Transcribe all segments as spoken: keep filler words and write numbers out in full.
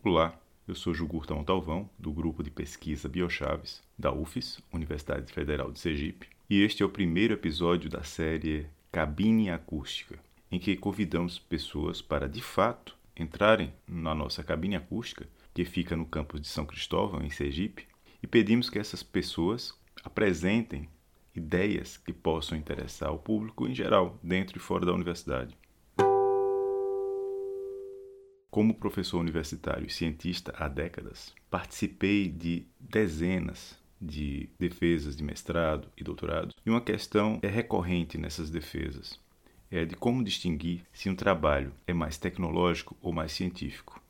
Olá, eu sou Jugurta Montalvão, do Grupo de Pesquisa Biochaves, da U F E S, Universidade Federal de Sergipe, e este é o primeiro episódio da série Cabine Acústica, em que convidamos pessoas para, de fato, entrarem na nossa cabine acústica, que fica no campus de São Cristóvão, em Sergipe, e pedimos que essas pessoas apresentem ideias que possam interessar o público em geral, dentro e fora da universidade. Como professor universitário e cientista há décadas, participei de dezenas de defesas de mestrado e doutorado, e uma questão é recorrente nessas defesas, é de como distinguir se um trabalho é mais tecnológico ou mais científico.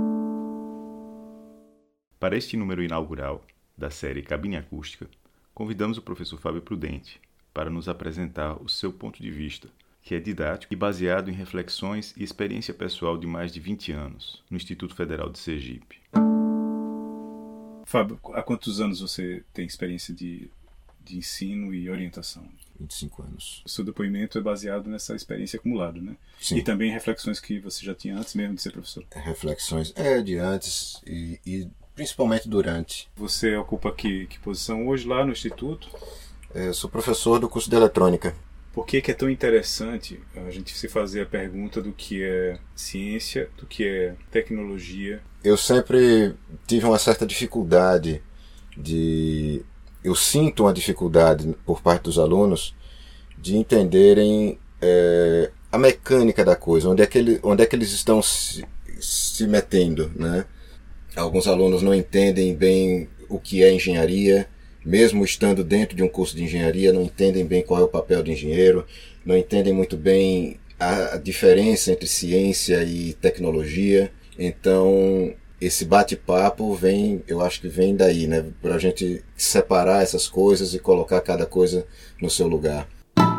Para este número inaugural da série Cabine Acústica, convidamos o professor Fábio Prudente para nos apresentar o seu ponto de vista, que é didático e baseado em reflexões e experiência pessoal de mais de vinte anos, no Instituto Federal de Sergipe. Fábio, há quantos anos você tem experiência de, de ensino e orientação? vinte e cinco anos. O seu depoimento é baseado nessa experiência acumulada, né? Sim. E também reflexões que você já tinha antes mesmo de ser professor. Reflexões, é, de antes e, e principalmente durante. Você ocupa que, que posição hoje lá no Instituto? Eu sou professor do curso de Eletrônica. Por que que é tão interessante a gente se fazer a pergunta do que é ciência, do que é tecnologia? Eu sempre tive uma certa dificuldade de... Eu sinto uma dificuldade por parte dos alunos de entenderem é, a mecânica da coisa, onde é que, ele, onde é que eles estão se, se metendo, né? Alguns alunos não entendem bem o que é engenharia, mesmo estando dentro de um curso de engenharia, não entendem bem qual é o papel do engenheiro, não entendem muito bem a, a diferença entre ciência e tecnologia. Então, esse bate-papo vem, eu acho que vem daí, né? Para a gente separar essas coisas e colocar cada coisa no seu lugar.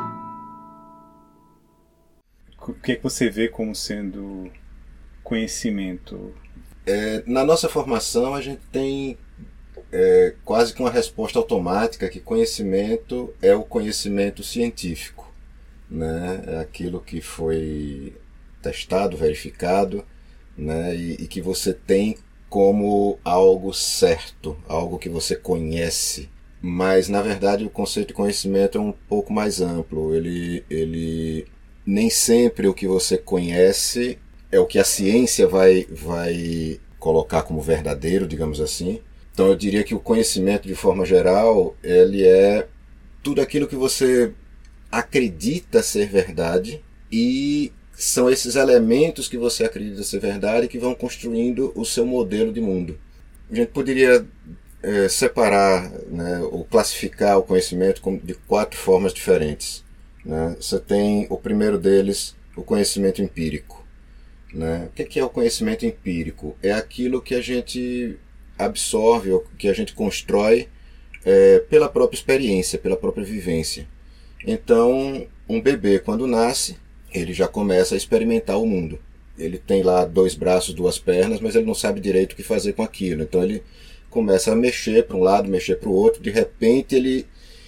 O que é que você vê como sendo conhecimento? É, na nossa formação, a gente tem É quase que uma resposta automática que conhecimento é o conhecimento científico, né? É aquilo que foi testado, verificado, né? e, e que você tem como algo certo, algo que você conhece. Mas, na verdade, o conceito de conhecimento é um pouco mais amplo. Ele, ele nem sempre o que você conhece é o que a ciência vai, vai colocar como verdadeiro, digamos assim. Então eu diria que o conhecimento, de forma geral, ele é tudo aquilo que você acredita ser verdade, e são esses elementos que você acredita ser verdade que vão construindo o seu modelo de mundo. A gente poderia é, separar, né, ou classificar o conhecimento de quatro formas diferentes, né? Você tem o primeiro deles, o conhecimento empírico, né? O que é o conhecimento empírico? É aquilo que a gente absorve, ou que a gente constrói é, pela própria experiência, pela própria vivência. Então, um bebê, quando nasce, ele já começa a experimentar o mundo. Ele tem lá dois braços, duas pernas, mas ele não sabe direito o que fazer com aquilo. Então ele começa a mexer para um lado, mexer para o outro. De repente ele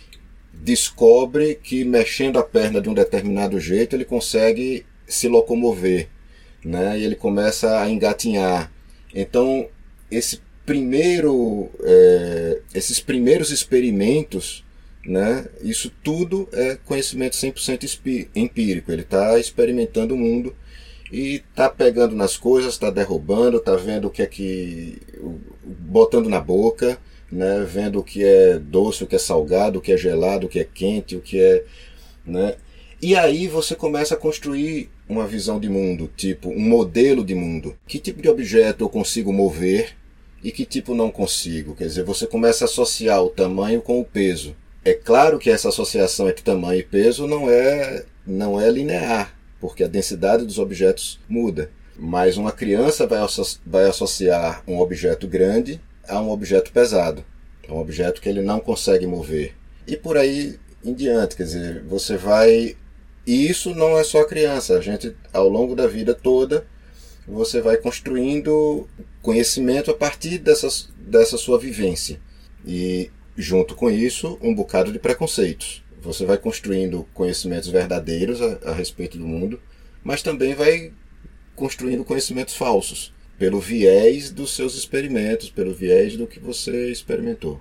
descobre que, mexendo a perna de um determinado jeito, ele consegue se locomover, né? E ele começa a engatinhar. Então, esse Primeiro, é, esses primeiros experimentos, né, isso tudo é conhecimento cem por cento empírico. Ele está experimentando o mundo e está pegando nas coisas, está derrubando, está vendo o que é que... botando na boca, né, vendo o que é doce, o que é salgado, o que é gelado, o que é quente, o que é... né, e aí você começa a construir uma visão de mundo, tipo um modelo de mundo. Que tipo de objeto eu consigo mover e que tipo não consigo? Quer dizer, você começa a associar o tamanho com o peso. É claro que essa associação entre tamanho e peso não é, não é linear, porque a densidade dos objetos muda. Mas uma criança vai, asso- vai associar um objeto grande a um objeto pesado, a um objeto que ele não consegue mover. E por aí em diante, quer dizer, você vai... E isso não é só a criança, a gente, ao longo da vida toda, você vai construindo conhecimento a partir dessas, dessa sua vivência. E, junto com isso, um bocado de preconceitos. Você vai construindo conhecimentos verdadeiros a, a respeito do mundo, mas também vai construindo conhecimentos falsos. pelo viés dos seus experimentos, pelo viés do que você experimentou.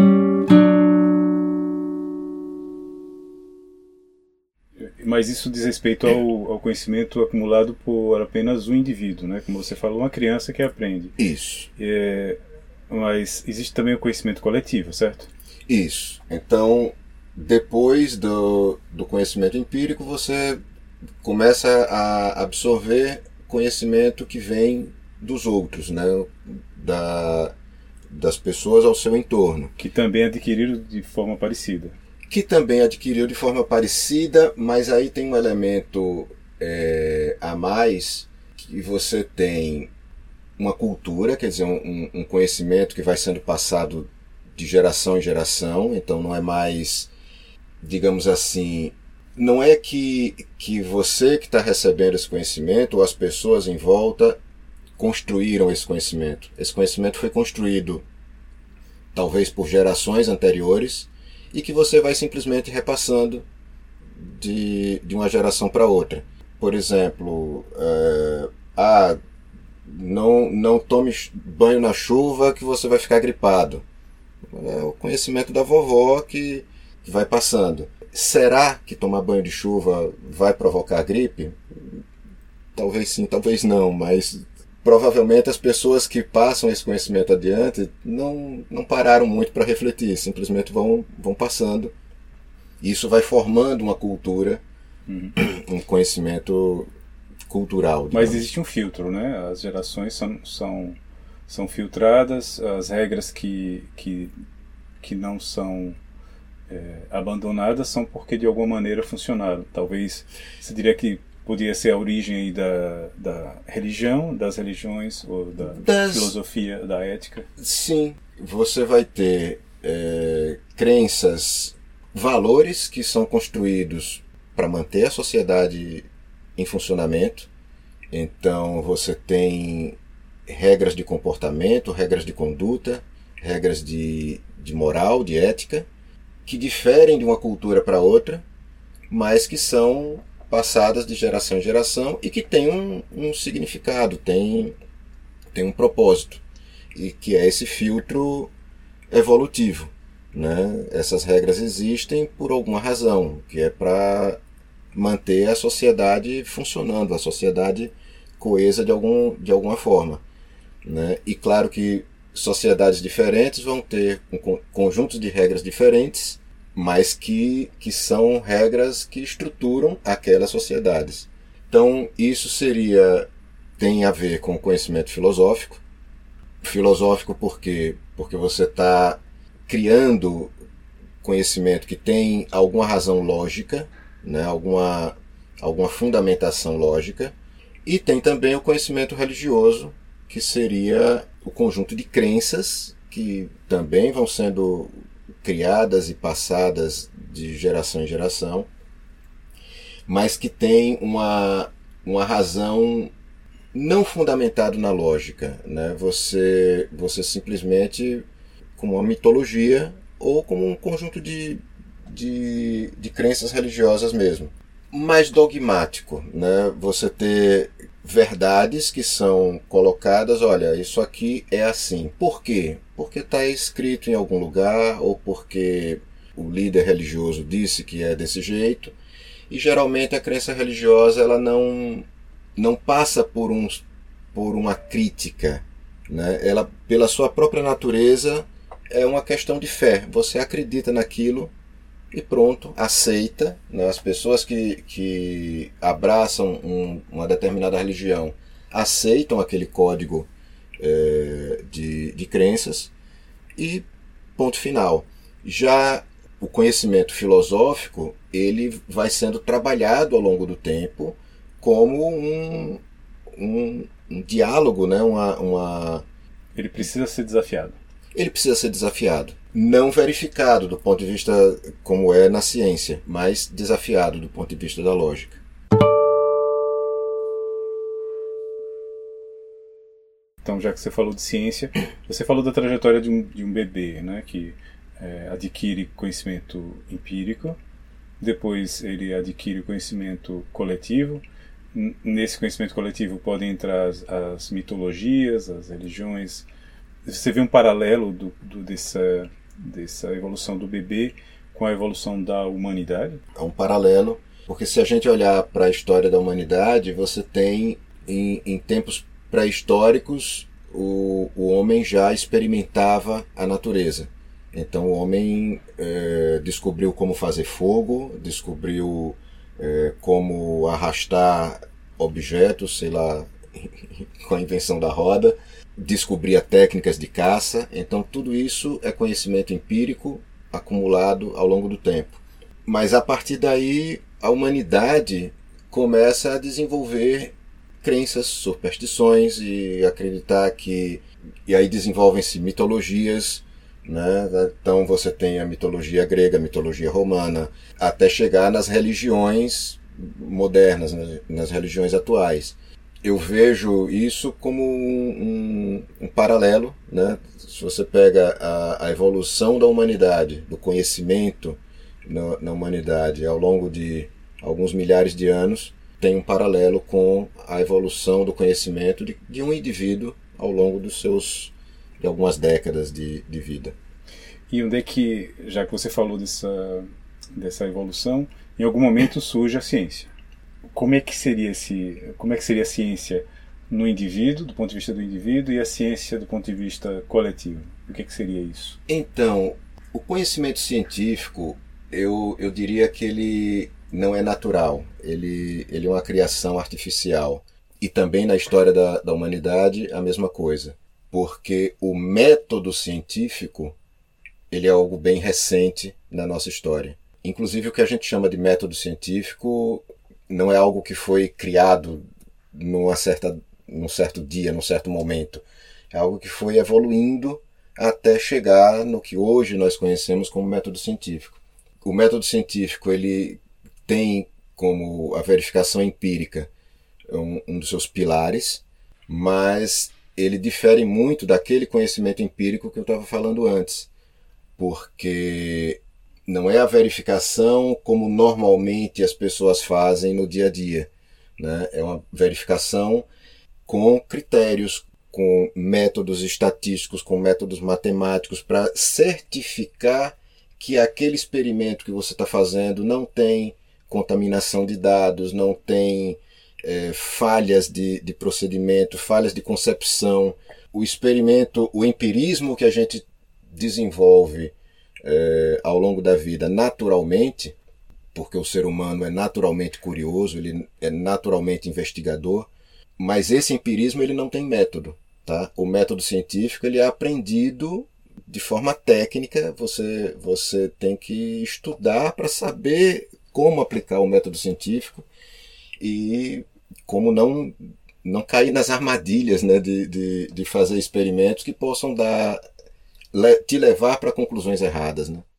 Mas isso diz respeito ao, ao conhecimento acumulado por apenas um indivíduo, né? Como você falou, uma criança que aprende. Isso. É, mas existe também o conhecimento coletivo, certo? Isso. Então, depois do, do conhecimento empírico, você começa a absorver conhecimento que vem dos outros, né? Da, das pessoas ao seu entorno. Que também adquiriram de forma parecida. Que também adquiriu de forma parecida, mas aí tem um elemento é, a mais, que você tem uma cultura, quer dizer, um, um conhecimento que vai sendo passado de geração em geração, então não é mais, digamos assim, não é que, que você que está recebendo esse conhecimento ou as pessoas em volta construíram esse conhecimento. Esse conhecimento foi construído talvez por gerações anteriores, e que você vai simplesmente repassando de, de uma geração para outra. Por exemplo, é, ah, não, não tome banho na chuva que você vai ficar gripado. É o conhecimento da vovó que, que vai passando. Será que tomar banho de chuva vai provocar gripe? Talvez sim, talvez não, mas provavelmente as pessoas que passam esse conhecimento adiante não, não pararam muito para refletir, simplesmente vão, vão passando. Isso vai formando uma cultura, uhum. um conhecimento cultural. Mas existe um filtro, né? As gerações são, são, são filtradas, as regras que, que, que não são é, abandonadas são porque de alguma maneira funcionaram. Talvez você diria que podia ser a origem aí da, da religião, das religiões, ou da das... filosofia, da ética? Sim, você vai ter é, crenças, valores que são construídos para manter a sociedade em funcionamento. Então você tem regras de comportamento, regras de conduta, regras de, de moral, de ética, que diferem de uma cultura para outra, mas que são passadas de geração em geração e que tem um, um significado, tem, tem um propósito, e que é esse filtro evolutivo, né? Essas regras existem por alguma razão, que é para manter a sociedade funcionando, a sociedade coesa de, algum, de alguma forma, né? E claro que sociedades diferentes vão ter um conjuntos de regras diferentes, mas que, que são regras que estruturam aquelas sociedades. Então, isso seria, tem a ver com o conhecimento filosófico. Filosófico por quê? Porque você está criando conhecimento que tem alguma razão lógica, né? alguma, alguma fundamentação lógica, e tem também o conhecimento religioso, que seria o conjunto de crenças que também vão sendo criadas e passadas de geração em geração, mas que tem uma, uma razão não fundamentada na lógica, né? Você, você simplesmente, como uma mitologia ou como um conjunto de, de, de crenças religiosas mesmo. Mais dogmático, né? Você ter verdades que são colocadas, olha, isso aqui é assim. Por quê? Porque está escrito em algum lugar, ou porque o líder religioso disse que é desse jeito. E geralmente a crença religiosa ela não, não passa por, um, por uma crítica, né? Ela, pela sua própria natureza, é uma questão de fé. Você acredita naquilo e pronto, aceita, né? As pessoas que, que abraçam um, uma determinada religião aceitam aquele código é, de, de crenças e ponto final. Já o conhecimento filosófico, ele vai sendo trabalhado ao longo do tempo como um, um, um diálogo, né? uma, uma... Ele precisa ser desafiado. Ele precisa ser desafiado. Não verificado do ponto de vista como é na ciência, mas desafiado do ponto de vista da lógica. Então, já que você falou de ciência, você falou da trajetória de um, de um bebê, né, que é, adquire conhecimento empírico, depois ele adquire conhecimento coletivo, nesse conhecimento coletivo podem entrar as, as mitologias, as religiões. Você vê um paralelo do, do, dessa, dessa evolução do bebê com a evolução da humanidade? É um paralelo, porque se a gente olhar para a história da humanidade, você tem, em, em tempos pré-históricos, o, o homem já experimentava a natureza. Então o homem é, descobriu como fazer fogo, descobriu é, como arrastar objetos, sei lá, com a invenção da roda, descobria técnicas de caça. Então tudo isso é conhecimento empírico acumulado ao longo do tempo. Mas a partir daí a humanidade começa a desenvolver crenças, superstições e acreditar que... E aí desenvolvem-se mitologias, né? Então você tem a mitologia grega, a mitologia romana, até chegar nas religiões modernas, nas religiões atuais. Eu vejo isso como um, um, um paralelo, né? Se você pega a, a evolução da humanidade, do conhecimento na, na humanidade ao longo de alguns milhares de anos, tem um paralelo com a evolução do conhecimento de, de um indivíduo ao longo dos seus, de algumas décadas de, de vida. E onde é que, já que você falou dessa, dessa evolução, em algum momento surge a ciência. Como é que seria esse, como é que seria a ciência no indivíduo, do ponto de vista do indivíduo, e a ciência do ponto de vista coletivo? O que é que seria isso? Então, o conhecimento científico, eu, eu diria que ele não é natural, ele, ele é uma criação artificial. E também na história da, da humanidade a mesma coisa, porque o método científico ele é algo bem recente na nossa história. Inclusive o que a gente chama de método científico não é algo que foi criado numa certa, num certo dia, num certo momento. É algo que foi evoluindo até chegar no que hoje nós conhecemos como método científico. O método científico ele tem como a verificação empírica um, um dos seus pilares, mas ele difere muito daquele conhecimento empírico que eu estava falando antes, porque não é a verificação como normalmente as pessoas fazem no dia a dia, né? É uma verificação com critérios, com métodos estatísticos, com métodos matemáticos, para certificar que aquele experimento que você está fazendo não tem contaminação de dados, não tem é, falhas de, de procedimento, falhas de concepção. O experimento, o empirismo que a gente desenvolve é, ao longo da vida naturalmente, porque o ser humano é naturalmente curioso, ele é naturalmente investigador, mas esse empirismo ele não tem método. Tá? O método científico ele é aprendido de forma técnica, você, você tem que estudar para saber como aplicar o método científico e como não, não cair nas armadilhas, né, de, de, de fazer experimentos que possam dar, te levar para conclusões erradas. Né?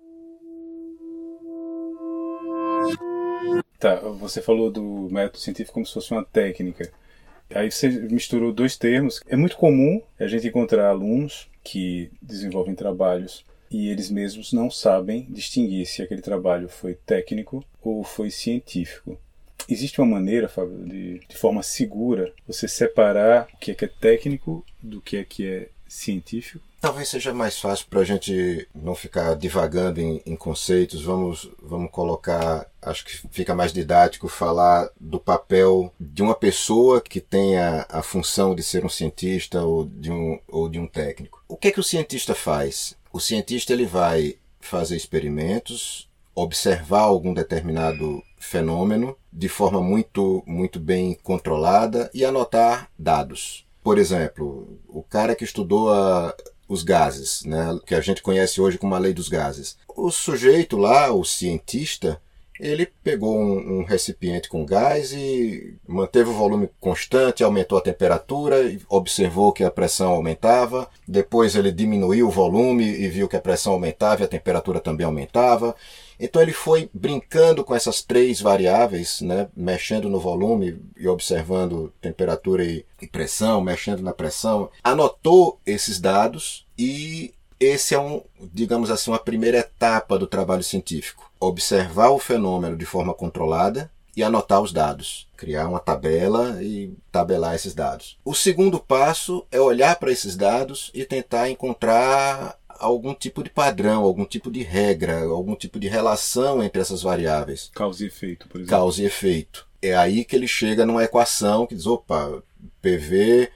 Tá, você falou do método científico como se fosse uma técnica. Aí você misturou dois termos. É muito comum a gente encontrar alunos que desenvolvem trabalhos e eles mesmos não sabem distinguir se aquele trabalho foi técnico ou foi científico. Existe uma maneira, Fábio, de, de forma segura, você separar o que é que é técnico do que é que é científico? Talvez seja mais fácil para a gente não ficar divagando em, em conceitos. Vamos, vamos colocar, acho que fica mais didático falar do papel de uma pessoa que tenha a função de ser um cientista ou de um, ou de um técnico. O que é que o cientista faz? O cientista ele vai fazer experimentos, observar algum determinado fenômeno de forma muito, muito bem controlada e anotar dados. Por exemplo, o cara que estudou a, os gases, né, que a gente conhece hoje como a lei dos gases. O sujeito lá, o cientista, ele pegou um, um recipiente com gás e manteve o volume constante, aumentou a temperatura, observou que a pressão aumentava, depois ele diminuiu o volume e viu que a pressão aumentava e a temperatura também aumentava. Então ele foi brincando com essas três variáveis, né, mexendo no volume e observando temperatura e pressão, mexendo na pressão, anotou esses dados e esse é um, digamos assim, uma primeira etapa do trabalho científico. Observar o fenômeno de forma controlada e anotar os dados. Criar uma tabela e tabelar esses dados. O segundo passo é olhar para esses dados e tentar encontrar algum tipo de padrão, algum tipo de regra, algum tipo de relação entre essas variáveis. Causa e efeito, por exemplo. Causa e efeito. É aí que ele chega numa equação que diz, opa, P V,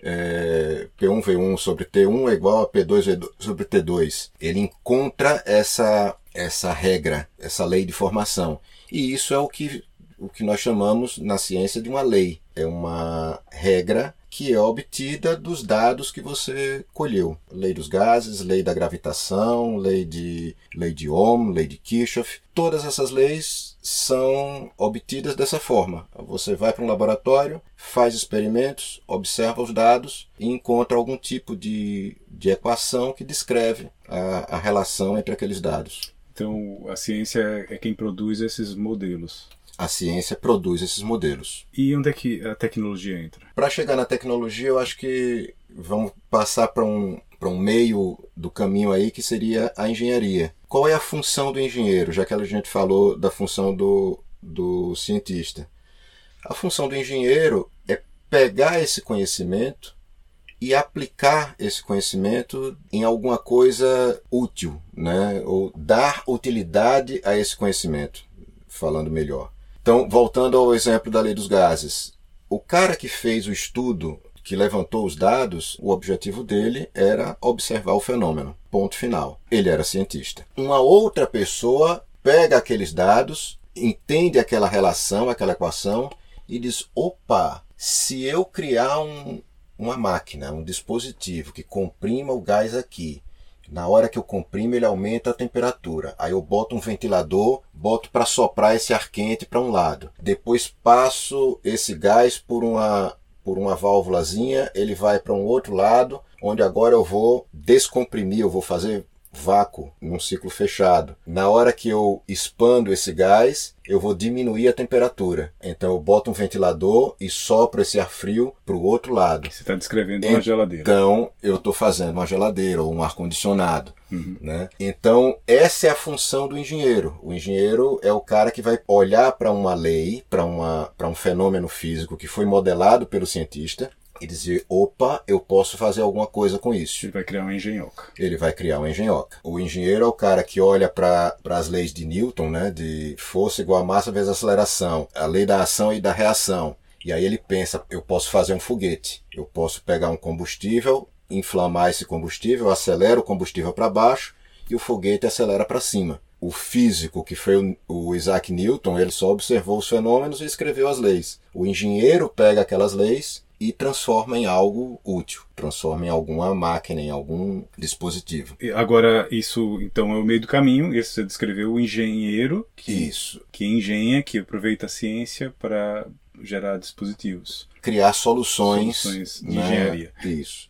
é, P um V um sobre T um é igual a P dois V dois sobre T dois. Ele encontra essa, essa regra, essa lei de formação. E isso é o que, o que nós chamamos na ciência de uma lei. É uma regra que é obtida dos dados que você colheu. Lei dos gases, lei da gravitação, lei de, lei de Ohm, lei de Kirchhoff. Todas essas leis são obtidas dessa forma. Você vai para um laboratório, faz experimentos, observa os dados e encontra algum tipo de, de equação que descreve a, a relação entre aqueles dados. Então, a ciência é quem produz esses modelos. A ciência produz esses modelos. E onde é que a tecnologia entra? Para chegar na tecnologia, eu acho que vamos passar para um, para um meio do caminho aí, que seria a engenharia. Qual é a função do engenheiro, já que a gente falou da função do, do cientista? A função do engenheiro é pegar esse conhecimento e aplicar esse conhecimento em alguma coisa útil, né? Ou dar utilidade a esse conhecimento, falando melhor. Então, voltando ao exemplo da lei dos gases, o cara que fez o estudo, que levantou os dados, o objetivo dele era observar o fenômeno. Ponto final. Ele era cientista. Uma outra pessoa pega aqueles dados, entende aquela relação, aquela equação e diz, opa, se eu criar um, uma máquina, um dispositivo que comprima o gás aqui, na hora que eu comprimo, ele aumenta a temperatura. Aí eu boto um ventilador, boto para soprar esse ar quente para um lado. Depois passo esse gás por uma, por uma válvulazinha, ele vai para um outro lado, onde agora eu vou descomprimir, eu vou fazer vácuo num ciclo fechado. Na hora que eu expando esse gás, eu vou diminuir a temperatura. Então eu boto um ventilador e sopro esse ar frio para o outro lado. Você está descrevendo uma geladeira. Então eu estou fazendo uma geladeira ou um ar-condicionado. Uhum. Né? Então essa é a função do engenheiro. O engenheiro é o cara que vai olhar para uma lei, para uma, para um fenômeno físico que foi modelado pelo cientista, e dizer, opa, eu posso fazer alguma coisa com isso. Ele vai criar uma engenhoca. Ele vai criar uma engenhoca. O engenheiro é o cara que olha para as leis de Newton, né, de força igual a massa vezes aceleração, a lei da ação e da reação. E aí ele pensa, eu posso fazer um foguete. Eu posso pegar um combustível, inflamar esse combustível, acelera o combustível para baixo e o foguete acelera para cima. O físico, que foi o, o Isaac Newton, ele só observou os fenômenos e escreveu as leis. O engenheiro pega aquelas leis e transforma em algo útil, transforma em alguma máquina, em algum dispositivo. Agora, isso então é o meio do caminho, esse você descreveu o engenheiro que, isso. que engenha, que aproveita a ciência para gerar dispositivos. Criar soluções, soluções de né? engenharia. Isso.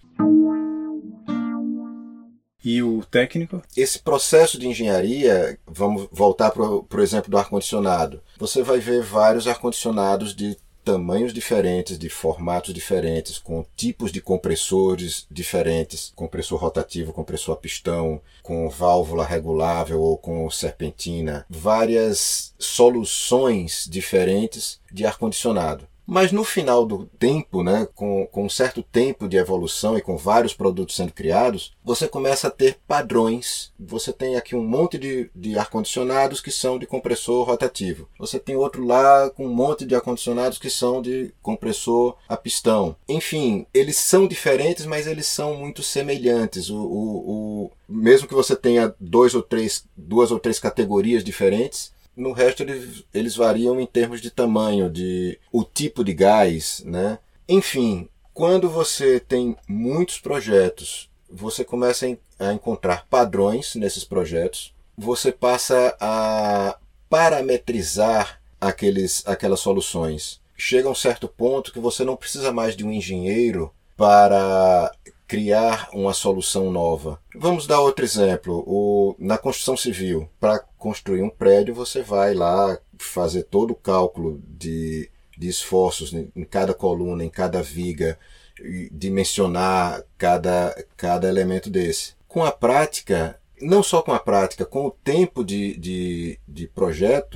E o técnico? Esse processo de engenharia, vamos voltar para o exemplo do ar-condicionado. Você vai ver vários ar-condicionados de tamanhos diferentes, de formatos diferentes, com tipos de compressores diferentes, compressor rotativo, compressor a pistão, com válvula regulável ou com serpentina, várias soluções diferentes de ar-condicionado. Mas no final do tempo, né, com, com um certo tempo de evolução e com vários produtos sendo criados, você começa a ter padrões. Você tem aqui um monte de, de ar-condicionados que são de compressor rotativo. Você tem outro lá com um monte de ar-condicionados que são de compressor a pistão. Enfim, eles são diferentes, mas eles são muito semelhantes. O, o, o, mesmo que você tenha dois ou três, duas ou três categorias diferentes, no resto eles, eles variam em termos de tamanho, de o tipo de gás, né? Enfim, quando você tem muitos projetos, você começa a encontrar padrões nesses projetos, você passa a parametrizar aqueles, aquelas soluções. Chega a um certo ponto que você não precisa mais de um engenheiro para criar uma solução nova. Vamos dar outro exemplo. O, na construção civil, para construir um prédio, você vai lá fazer todo o cálculo de, de esforços em cada coluna, em cada viga, dimensionar cada, cada elemento desse. Com a prática, não só com a prática, com o tempo de, de, de projeto,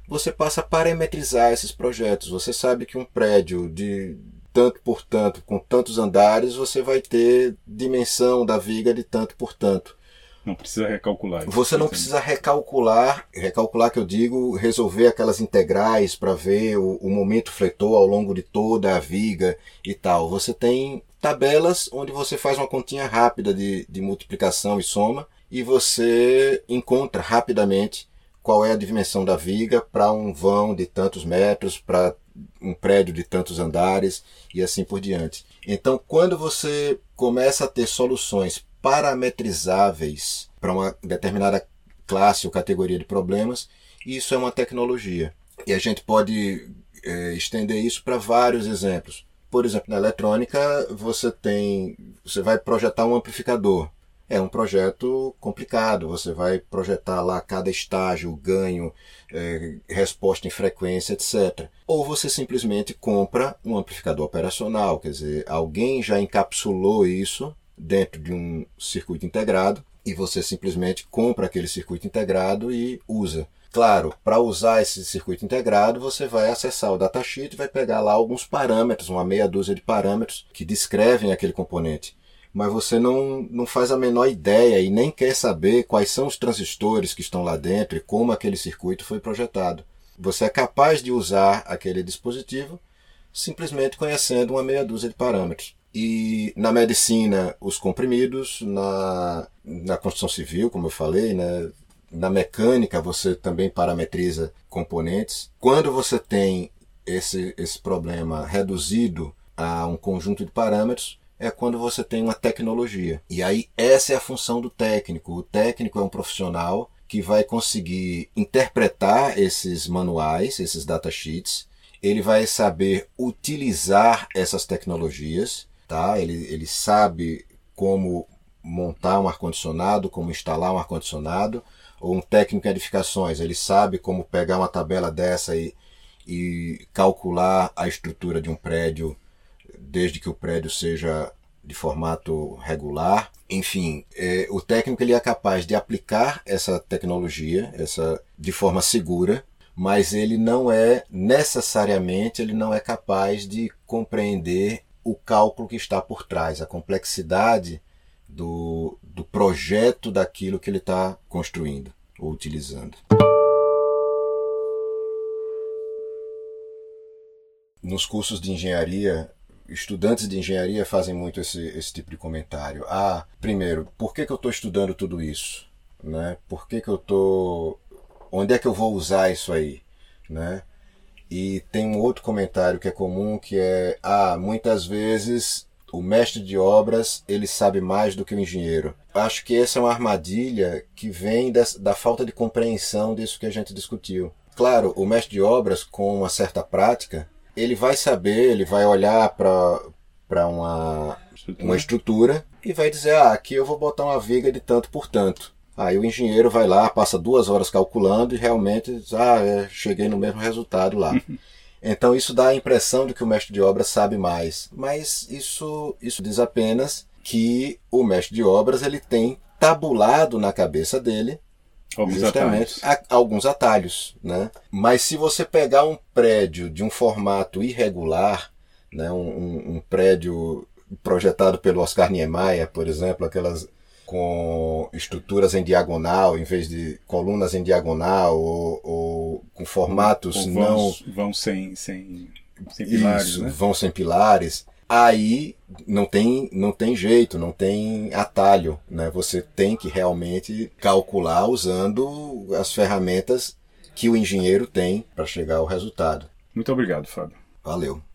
você passa a parametrizar esses projetos. Você sabe que um prédio de tanto por tanto, com tantos andares, você vai ter dimensão da viga de tanto por tanto. Não precisa recalcular. Você não precisa recalcular, recalcular que eu digo, resolver aquelas integrais para ver o, o momento fletor ao longo de toda a viga e tal. Você tem tabelas onde você faz uma continha rápida de, de multiplicação e soma e você encontra rapidamente qual é a dimensão da viga para um vão de tantos metros, para um prédio de tantos andares e assim por diante. Então, quando você começa a ter soluções parametrizáveis para uma determinada classe ou categoria de problemas, isso é uma tecnologia. E a gente pode é, estender isso para vários exemplos. Por exemplo, na eletrônica, você tem, você vai projetar um amplificador. É um projeto complicado, você vai projetar lá cada estágio, ganho, é, resposta em frequência, etcétera. Ou você simplesmente compra um amplificador operacional, quer dizer, alguém já encapsulou isso dentro de um circuito integrado e você simplesmente compra aquele circuito integrado e usa. Claro, para usar esse circuito integrado, você vai acessar o datasheet e vai pegar lá alguns parâmetros, uma meia dúzia de parâmetros que descrevem aquele componente. Mas você não, não faz a menor ideia e nem quer saber quais são os transistores que estão lá dentro e como aquele circuito foi projetado. Você é capaz de usar aquele dispositivo simplesmente conhecendo uma meia dúzia de parâmetros. E na medicina, os comprimidos, na, na construção civil, como eu falei, né? Na mecânica você também parametriza componentes. Quando você tem esse, esse problema reduzido a um conjunto de parâmetros, é quando você tem uma tecnologia. E aí essa é a função do técnico. O técnico é um profissional que vai conseguir interpretar esses manuais, esses datasheets. Ele vai saber utilizar essas tecnologias, tá? Ele, ele sabe como montar um ar-condicionado, como instalar um ar-condicionado, ou um técnico em edificações, ele sabe como pegar uma tabela dessa e, e calcular a estrutura de um prédio, desde que o prédio seja de formato regular. Enfim, é, o técnico ele é capaz de aplicar essa tecnologia essa, de forma segura, mas ele não é necessariamente, ele não é capaz de compreender o cálculo que está por trás, a complexidade do, do projeto daquilo que ele está construindo ou utilizando. Nos cursos de engenharia, estudantes de engenharia fazem muito esse, esse tipo de comentário. Ah, primeiro, por que, que eu estou estudando tudo isso? Né? Por que, que eu estou... Onde é que eu vou usar isso aí? Né? E tem um outro comentário que é comum, que é, ah, muitas vezes o mestre de obras ele sabe mais do que o engenheiro. Acho que essa é uma armadilha que vem da, da falta de compreensão disso que a gente discutiu. Claro, o mestre de obras, com uma certa prática, ele vai saber, ele vai olhar para uma, uma estrutura e vai dizer, ah, aqui eu vou botar uma viga de tanto por tanto. Aí o engenheiro vai lá, passa duas horas calculando e realmente diz, ah, é, cheguei no mesmo resultado lá. Então isso dá a impressão de que o mestre de obras sabe mais. Mas isso, isso diz apenas que o mestre de obras ele tem tabulado na cabeça dele alguns justamente atalhos. A, alguns atalhos. Né? Mas se você pegar um prédio de um formato irregular, né, um, um, um prédio projetado pelo Oscar Niemeyer, por exemplo, aquelas com estruturas em diagonal, em vez de colunas em diagonal, ou, ou com formatos ou vãos, não... Vão sem, sem, sem pilares, isso, né? Vão sem pilares. Aí não tem, não tem jeito, não tem atalho. Né? Você tem que realmente calcular usando as ferramentas que o engenheiro tem para chegar ao resultado. Muito obrigado, Fábio. Valeu.